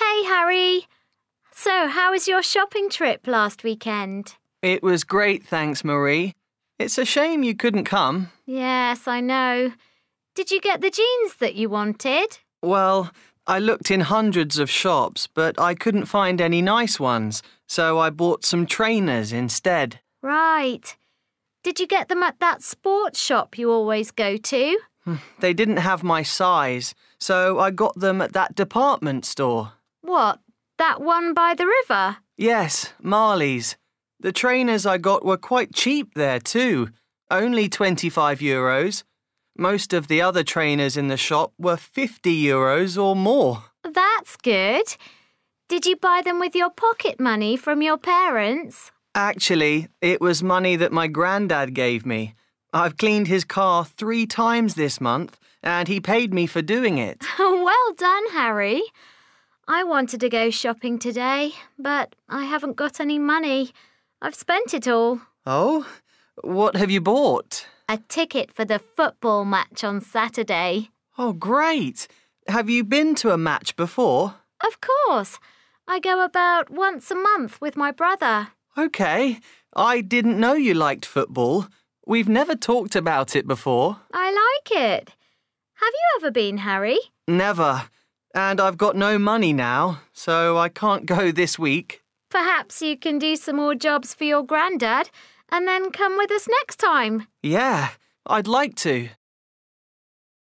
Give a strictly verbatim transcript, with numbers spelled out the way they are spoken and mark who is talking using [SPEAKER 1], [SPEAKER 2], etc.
[SPEAKER 1] Hey, Harry. So, how was your shopping trip last weekend?
[SPEAKER 2] It was great, thanks, Marie. It's a shame you couldn't come.
[SPEAKER 1] Yes, I know. Did you get the jeans that you wanted?
[SPEAKER 2] Well, I looked in hundreds of shops, but I couldn't find any nice ones, so I bought some trainers instead.
[SPEAKER 1] Right. Did you get them at that sports shop you always go to?
[SPEAKER 2] They didn't have my size, so I got them at that department store.
[SPEAKER 1] What, that one by the river?
[SPEAKER 2] Yes, Marley's. The trainers I got were quite cheap there too, only twenty-five euros. Most of the other trainers in the shop were fifty euros or more.
[SPEAKER 1] That's good. Did you buy them with your pocket money from your parents?
[SPEAKER 2] Actually, it was money that my granddad gave me. I've cleaned his car three times this month, and he paid me for doing it.
[SPEAKER 1] Well done, Harry. I wanted to go shopping today, but I haven't got any money. I've spent it all.
[SPEAKER 2] Oh? What have you bought?
[SPEAKER 1] A ticket for the football match on Saturday.
[SPEAKER 2] Oh, great. Have you been to a match before?
[SPEAKER 1] Of course. I go about once a month with my brother.
[SPEAKER 2] OK. I didn't know you liked football. We've never talked about it before.
[SPEAKER 1] I like it. Have you ever been, Harry?
[SPEAKER 2] Never. And I've got no money now, so I can't go this week.
[SPEAKER 1] Perhaps you can do some more jobs for your granddad and then come with us next time.
[SPEAKER 2] Yeah, I'd like to.